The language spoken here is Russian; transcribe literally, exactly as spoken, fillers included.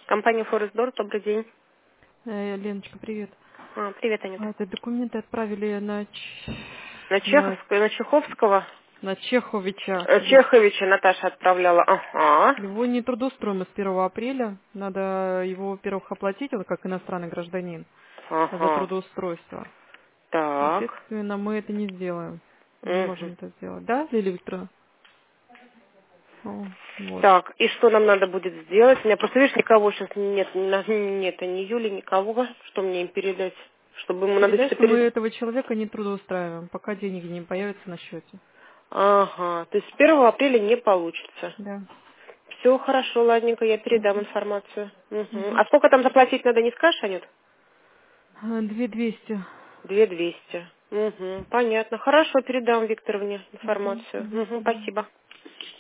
Компания Форестдор, добрый день. Э, Леночка, привет. А, привет, Анюта. А, это документы отправили на, Ч- На на, Чеховского, на Чеховского, на Чеховича. э, Чеховича Наташа отправляла. Ага. Его не трудоустроим с первого апреля. Надо его, во-первых, оплатить, он как иностранный гражданин, за Ага. трудоустройство. Так. Естественно, мы это не сделаем. Не Мгм. можем это сделать. Да, Лилия Викторовна? О, вот. Так, и что нам надо будет сделать? У меня просто, видишь, никого сейчас нет, на- нет, ни Юли, никого. Что мне им передать? Чтобы ему надо Передай, что-то что мы передать. этого человека не трудоустраиваем, пока деньги не появятся на счете. Ага, то есть с первого апреля не получится. Да. Все хорошо, ладненько, я передам Мгм. информацию. Мгм. Мгм. А сколько там заплатить надо, не скажешь, Анют? А, Две двести. Две двести. Угу, понятно. Хорошо, передам Викторовне Мгм. информацию. Мгм. Угу, Мгм. спасибо.